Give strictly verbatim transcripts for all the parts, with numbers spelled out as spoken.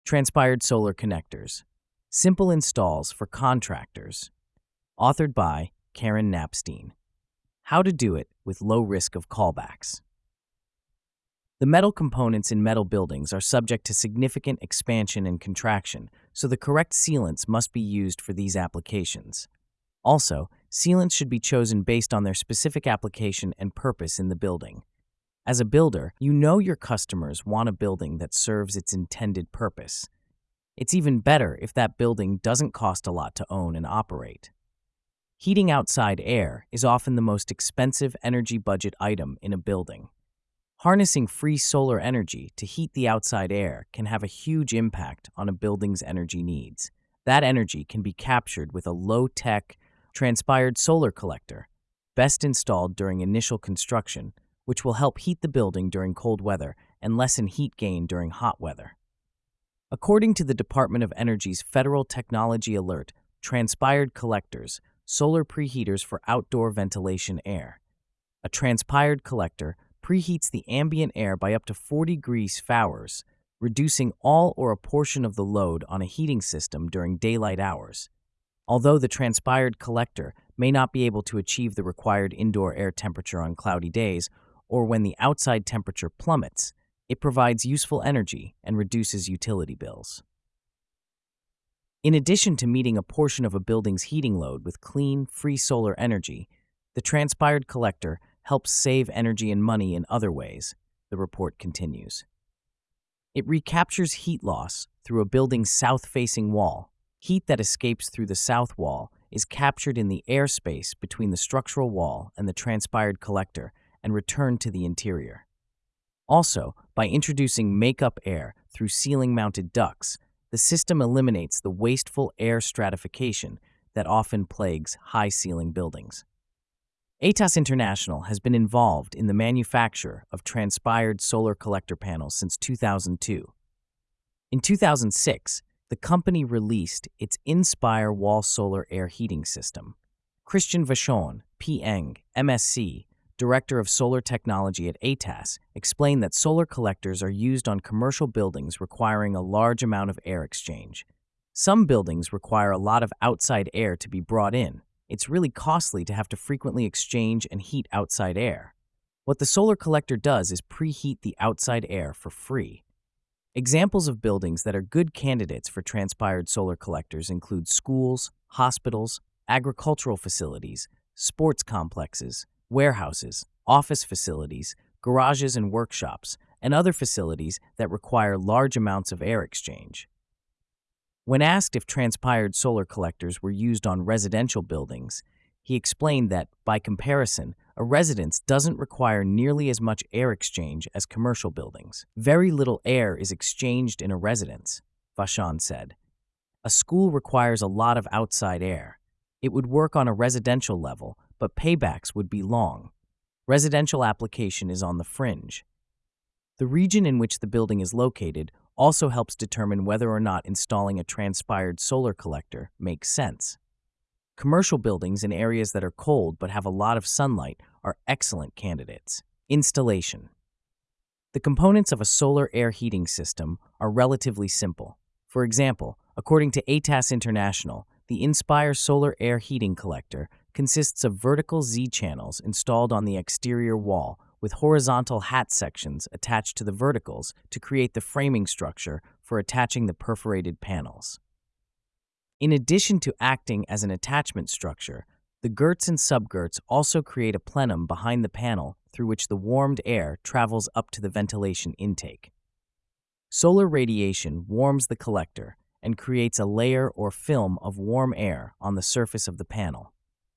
Transpired Solar Connectors. Simple installs for contractors. Authored by Karen Napstein. How to do it with low risk of callbacks. The metal components in metal buildings are subject to significant expansion and contraction, so the correct sealants must be used for these applications. Also, sealants should be chosen based on their specific application and purpose in the building. As a builder, you know your customers want a building that serves its intended purpose. It's even better if that building doesn't cost a lot to own and operate. Heating outside air is often the most expensive energy budget item in a building. Harnessing free solar energy to heat the outside air can have a huge impact on a building's energy needs. That energy can be captured with a low-tech, transpired solar collector, best installed during initial construction, which will help heat the building during cold weather and lessen heat gain during hot weather. According to the Department of Energy's Federal Technology Alert, transpired collectors, solar preheaters for outdoor ventilation air. A transpired collector preheats the ambient air by up to forty degrees Fahrenheit, reducing all or a portion of the load on a heating system during daylight hours. Although the transpired collector may not be able to achieve the required indoor air temperature on cloudy days or when the outside temperature plummets, it provides useful energy and reduces utility bills. In addition to meeting a portion of a building's heating load with clean, free solar energy, the transpired collector helps save energy and money in other ways, the report continues. It recaptures heat loss through a building's south-facing wall. Heat that escapes through the south wall is captured in the airspace between the structural wall and the transpired collector and returned to the interior. Also, by introducing make-up air through ceiling-mounted ducts, the system eliminates the wasteful air stratification that often plagues high-ceiling buildings. A T A S International has been involved in the manufacture of transpired solar collector panels since two thousand two. In two thousand six, the company released its Inspire Wall Solar Air Heating System. Christian Vachon, P Eng, M S c, Director of Solar Technology at A T A S, explained that solar collectors are used on commercial buildings requiring a large amount of air exchange. Some buildings require a lot of outside air to be brought in. It's really costly to have to frequently exchange and heat outside air. What the solar collector does is preheat the outside air for free. Examples of buildings that are good candidates for transpired solar collectors include schools, hospitals, agricultural facilities, sports complexes, warehouses, office facilities, garages and workshops, and other facilities that require large amounts of air exchange. When asked if transpired solar collectors were used on residential buildings, he explained that, by comparison, a residence doesn't require nearly as much air exchange as commercial buildings. Very little air is exchanged in a residence, Vachon said. A school requires a lot of outside air. It would work on a residential level, but paybacks would be long. Residential application is on the fringe. The region in which the building is located also helps determine whether or not installing a transpired solar collector makes sense. Commercial buildings in areas that are cold but have a lot of sunlight are excellent candidates. Installation. The components of a solar air heating system are relatively simple. For example, according to A T A S International, the Inspire Solar Air Heating Collector consists of vertical Z-channels installed on the exterior wall with horizontal hat sections attached to the verticals to create the framing structure for attaching the perforated panels. In addition to acting as an attachment structure, the girts and subgirts also create a plenum behind the panel through which the warmed air travels up to the ventilation intake. Solar radiation warms the collector and creates a layer or film of warm air on the surface of the panel.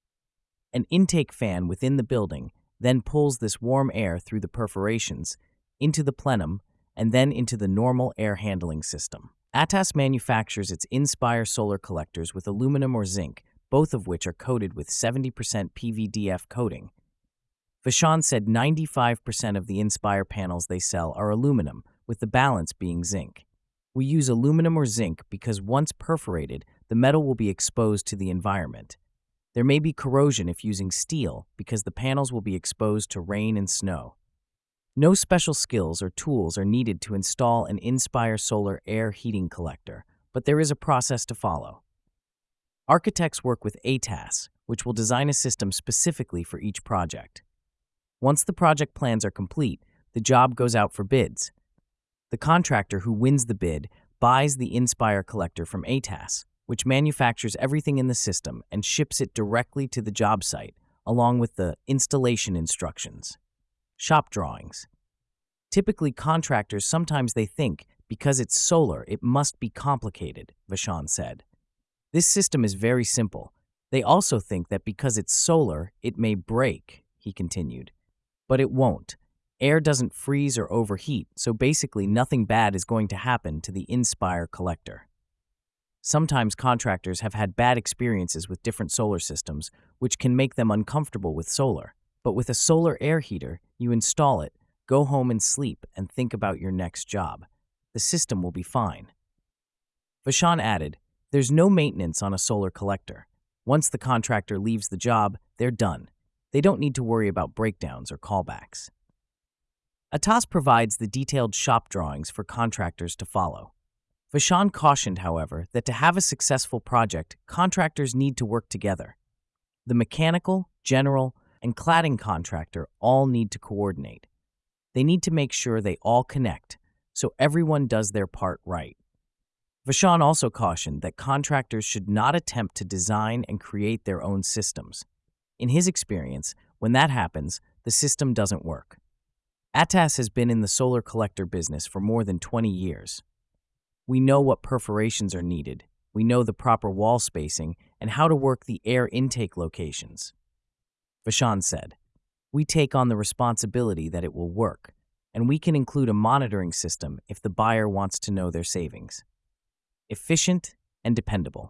An intake fan within the building then pulls this warm air through the perforations into the plenum and then into the normal air handling system. A T A S manufactures its Inspire solar collectors with aluminum or zinc, both of which are coated with seventy percent P V D F coating. Vachon said ninety-five percent of the Inspire panels they sell are aluminum, with the balance being zinc. We use aluminum or zinc because once perforated, the metal will be exposed to the environment. There may be corrosion if using steel because the panels will be exposed to rain and snow. No special skills or tools are needed to install an Inspire solar air heating collector, but there is a process to follow. Architects work with A T A S, which will design a system specifically for each project. Once the project plans are complete, the job goes out for bids. The contractor who wins the bid buys the Inspire collector from A T A S, which manufactures everything in the system and ships it directly to the job site, along with the installation instructions. Shop drawings. Typically, contractors sometimes they think because it's solar, it must be complicated, Vachon said. This system is very simple. They also think that because it's solar, it may break, he continued. But it won't. Air doesn't freeze or overheat, so basically nothing bad is going to happen to the Inspire collector. Sometimes contractors have had bad experiences with different solar systems, which can make them uncomfortable with solar. But with a solar air heater, you install it, go home and sleep, and think about your next job. The system will be fine. Vachon added, there's no maintenance on a solar collector. Once the contractor leaves the job, they're done. They don't need to worry about breakdowns or callbacks. A T A S provides the detailed shop drawings for contractors to follow. Vachon cautioned, however, that to have a successful project, contractors need to work together. The mechanical, general, and cladding contractor all need to coordinate. They need to make sure they all connect, so everyone does their part right. Vachon also cautioned that contractors should not attempt to design and create their own systems. In his experience, when that happens, the system doesn't work. A T A S has been in the solar collector business for more than twenty years. We know what perforations are needed, we know the proper wall spacing, and how to work the air intake locations. Vachon said, we take on the responsibility that it will work, and we can include a monitoring system if the buyer wants to know their savings. Efficient and dependable.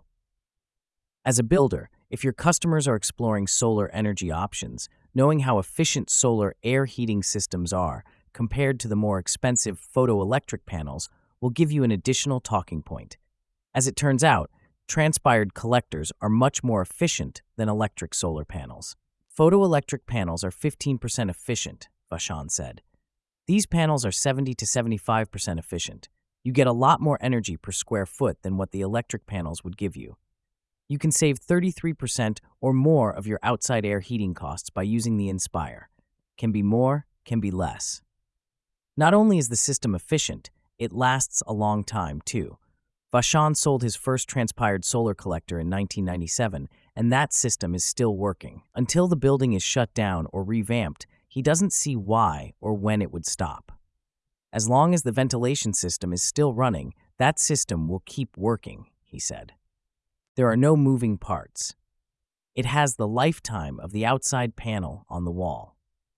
As a builder, if your customers are exploring solar energy options, knowing how efficient solar air heating systems are compared to the more expensive photoelectric panels will give you an additional talking point. As it turns out, transpired collectors are much more efficient than electric solar panels. Photoelectric panels are fifteen percent efficient, Vachon said. These panels are seventy to seventy-five percent efficient. You get a lot more energy per square foot than what the electric panels would give you. You can save thirty-three percent or more of your outside air heating costs by using the Inspire. Can be more, can be less. Not only is the system efficient, it lasts a long time too. Vachon sold his first transpired solar collector in nineteen ninety-seven, and that system is still working. Until the building is shut down or revamped, he doesn't see why or when it would stop. As long as the ventilation system is still running, that system will keep working, he said. There are no moving parts. It has the lifetime of the outside panel on the wall.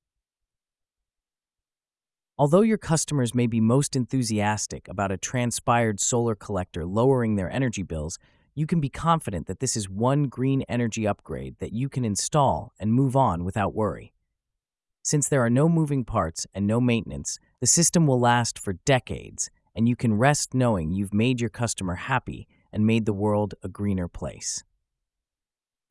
Although your customers may be most enthusiastic about a transpired solar collector lowering their energy bills, you can be confident that this is one green energy upgrade that you can install and move on without worry. Since there are no moving parts and no maintenance, the system will last for decades, and you can rest knowing you've made your customer happy and made the world a greener place.